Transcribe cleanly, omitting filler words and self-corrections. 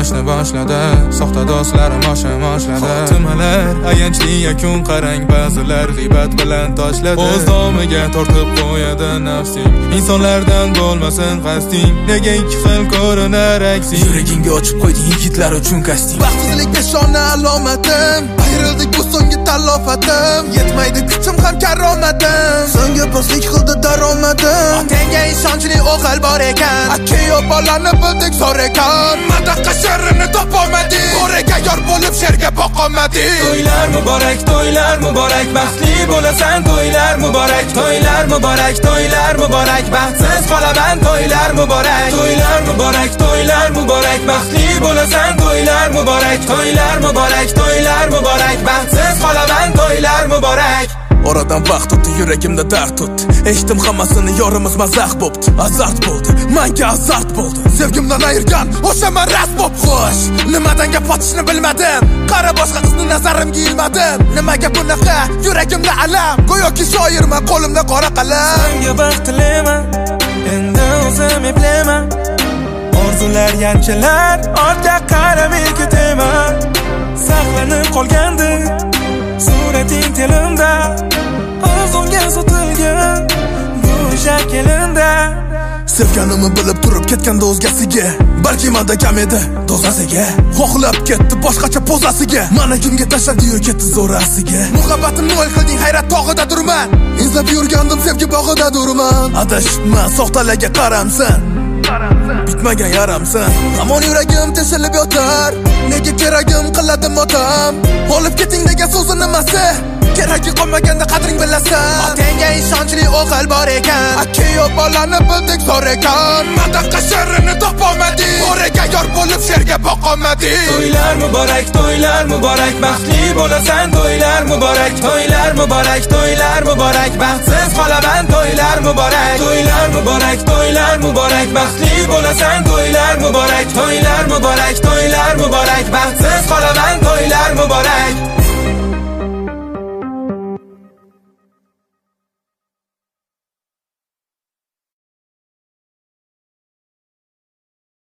o'ynashni boshladi. Soxta do'stlarim oshladi. Xotimalar ayanchli yakun qarang, ba'zilar g'iybat bilan toshladi. O'z domiga tortib qo'yadi nafsing. Insonlardan bo'lmasin qasding, nega ikki xil ko'rinar aksing? Yuragingga ochib qo'yding yigitlar uchun kasting. Baxtsizlik peshona alomatim, ayrildik bu so'nggi talofatim. Yetmaydi kuchim ham karomatim, so'nggi postlik qildi daromadim. Otangga ishonchli o'g'il bor ekan, akayo bolani bildik zo'r ekan. Madaqa sherini topolmadik, o'raga yor bo'lib sherga boqolmadik. To'ylar muborak, to'ylar muborak, baxtli bo'lasan to'ylar muborak. To'ylar muborak, to'ylar muborak, baxtsiz qolaman to'ylar muborak. To'ylar muborak, to'ylar muborak, baxtli bo'lasan to'ylar muborak. To'ylar muborak, to'ylar muborak, baxtsiz qolaman to'ylar muborak. Oradan vaqt o'tdi, yuragimda dard o'tdi. Eshitdim hammasini, yorimiz mazax bo'pti. Azart bo'ldi, menga azart bo'ldi. Sevgimdan ayirgan o'sha men rast bo'p xo'sh. Nimadan gap otishni bilmadim. Qara boshqa qizni nazarimga ilmadim. Nimaga bunaqa yuragimda alam? Go'yoki shoirman, qo'limda qora qalam. Senga baxt tilayman, endi o'zim eplayman. Orzular yanchilar, ortga qaramay ketaman. Saqlanib qolgandi surating tilimda, o'zimga sotilgan bu shaklingda. Sevganimni bilib turib ketganda o'zgasiga, balki menda kam edi dozasiga. Xohlab ketdi boshqacha pozasiga, mana kimga tashladi-yu ketdi zo'rasiga. Muhabbatimni o'y qilding hayrat tog'ida durman, izlab yurgandim sevgi bog'ida durman. Adashma soxtalarga qaramsan, bitmagan yaramsan. Hamon yuragim teshilib yotar, nega keragim qiladi motam. Olib keting degan so'zi nimasi? Keragi qolmaganda qadring bilasan. Otangga ishonchli o'g'il bor ekan, akayo bolani bildik zo'r ekan. Madaqa sherini topolmadik, o'raga yor bo'lib sherga boqolmadik. To'ylar muborak, to'ylar muborak, baxtli bo'lasan to'ylar muborak. To'ylar muborak, to'ylar muborak, baxtsiz qolaman to'ylar muborak. To'ylar muborak, to'ylar muborak, baxtli bo'lasan to'ylar muborak. To'ylar muborak, to'ylar muborak, baxtsiz qolaman to'ylar muborak.